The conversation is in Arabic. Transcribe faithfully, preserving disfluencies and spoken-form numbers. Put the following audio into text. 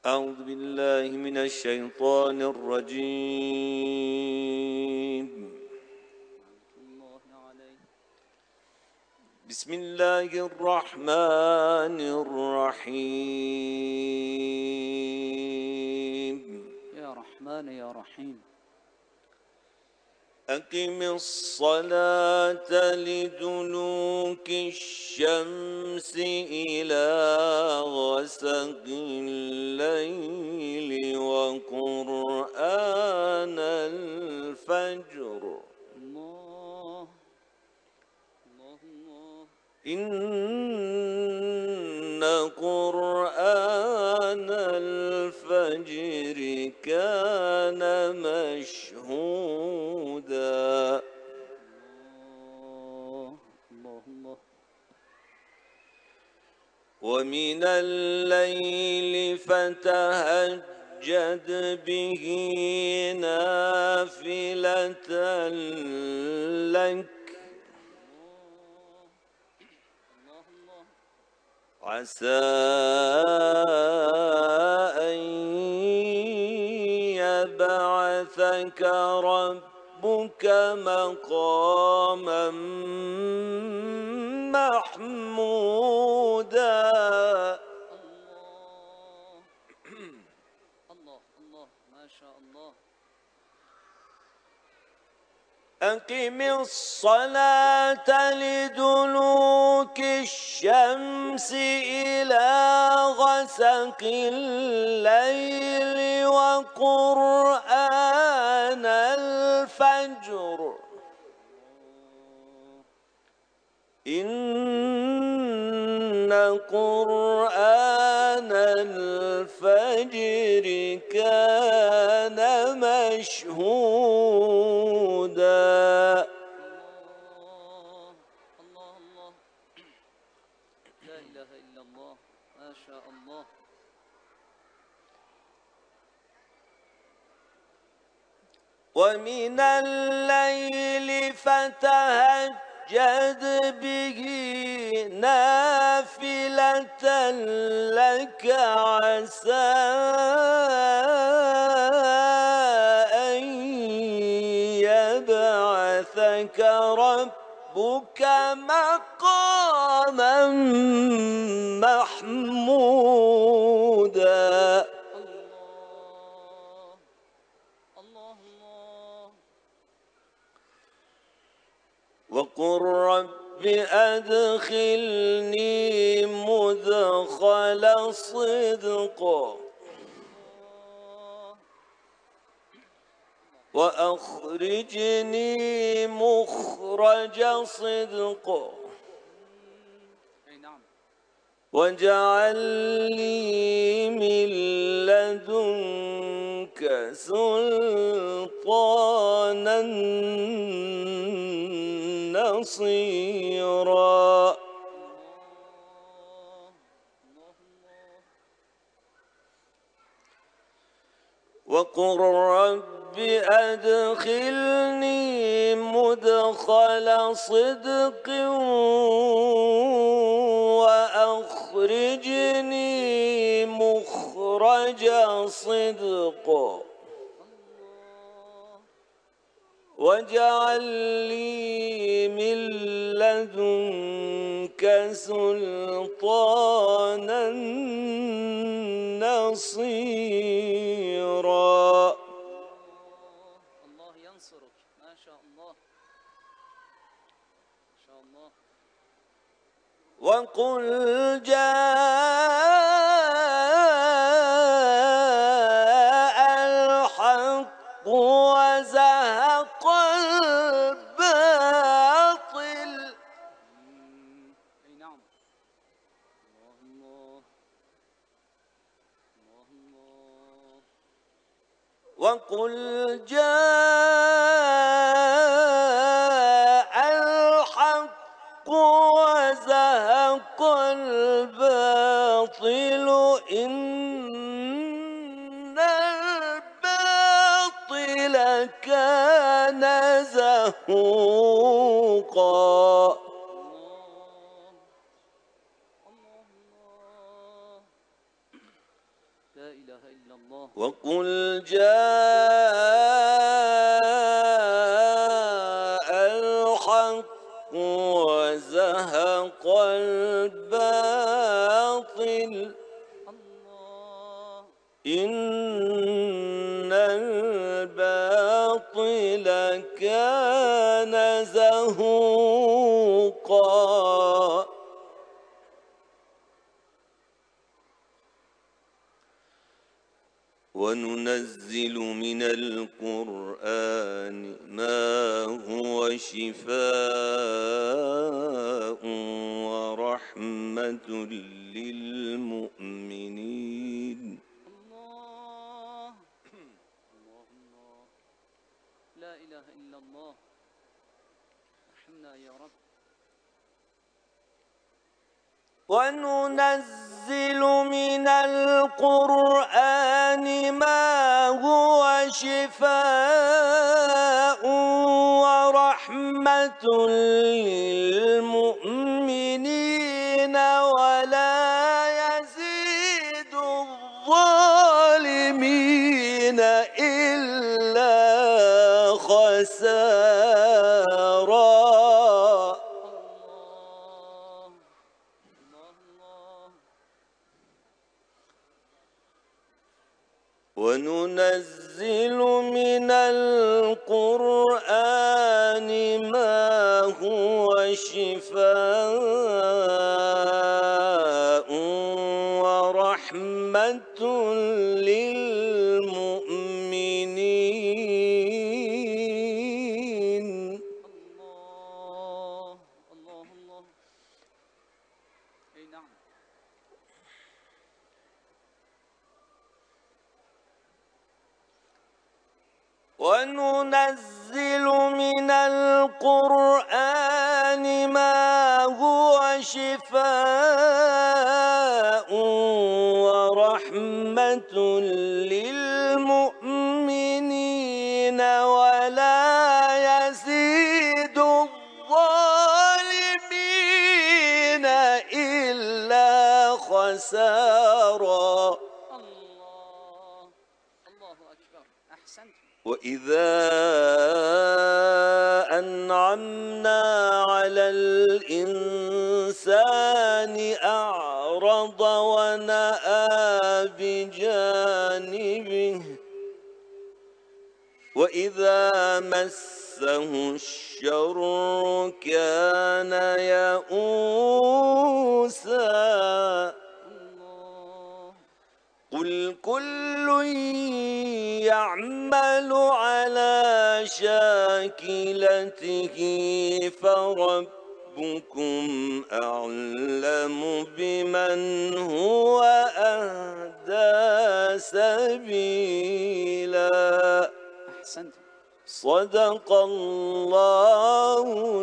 أعوذ بالله من الشيطان الرجيم. بسم الله الرحمن الرحيم. يا رحمن يا رحيم. أقم الصلاة لدلوك الشمس إلى غسق الليل وقرآن الفجر. الله الله الله. إن قرآن الفجر كان مشهودا. الله الله الله. ومن الليل فتهجد به نافلة لك عسى أن يبعثك ربك مقاما محمودا. الله الله ما شاء الله. أقم الصلاة لدلوك الشمس إلى غسق الليل وقرآن الفجر. إن قرآن الفجر كان مشهودا. الله الله. لا إله إلا الله ما شاء الله. ومن الليل فتهجد به نافلة لك عسى أن يبعثك ربك مقاما محمودا. وقل رب أدخلني مدخل صدق وأخرجني مخرج صدق واجعل لي من لدنك سلطانا نصيرا. وقل رب أدخلني مدخل صدق وأخرجني مخرج صدق واجعل لي من لدنك سلطانا نصيرا. الله ينصرك ما شاء الله ما شاء الله. وقل جاء الحق وزهق الباطل. اي نعم. الله الله الله. وقل جاء الحق وزهق الباطل إن الباطل كان زهوقا. لا إله إلا الله. وقل جاء الحق وزهق الباطل الله. إن الباطل كان زهوقا وننزل من القرآن ما هو شفاء ورحمة للمؤمنين. الله الله الله لا إله إلا الله. ارحمنا يا رب. وننزل من القرآن ما هو شفاء ورحمة للمؤمنين ولا يزيد الظالمين إلا خسارا. وننزل من القرآن ما هو شفاء ورحمة للمؤمنين. الله الله الله. أي نعم. وننزل من القرآن ما هو شفاء ورحمة للمؤمنين ولا يزيد الظالمين إلا خسارا. الله الله أكبر. أحسنت. وإذا أنعمنا على الإنسان أعرض ونأى بجانبه وإذا مسه الشر كان يئوسا. قل كل يعمل على شاكلته فربكم أعلم بمن هو أهدى سبيلا. أحسنت. صدق الله